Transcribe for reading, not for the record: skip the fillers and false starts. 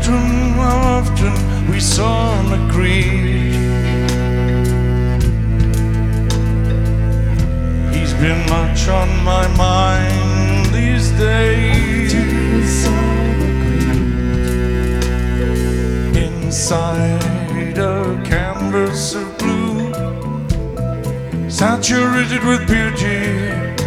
often we saw and agreed. He's been much on my mind these days. Inside a canvas of blue, saturated with beauty,